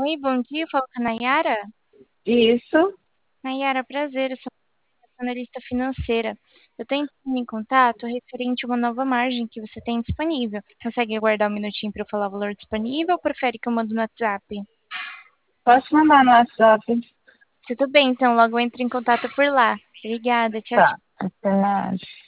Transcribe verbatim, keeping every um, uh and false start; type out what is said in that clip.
Oi, bom dia, eu falo com a Nayara. Isso, Nayara, prazer, eu sou analista financeira. Eu estou entrando em contato referente a uma nova margem que você tem disponível. Consegue aguardar um minutinho para eu falar o valor disponível ou prefere que eu mando no WhatsApp? posso mandar no WhatsApp? Tudo bem, então logo eu entro em contato por lá. Obrigada, tchau, Tá, tchau. até mais.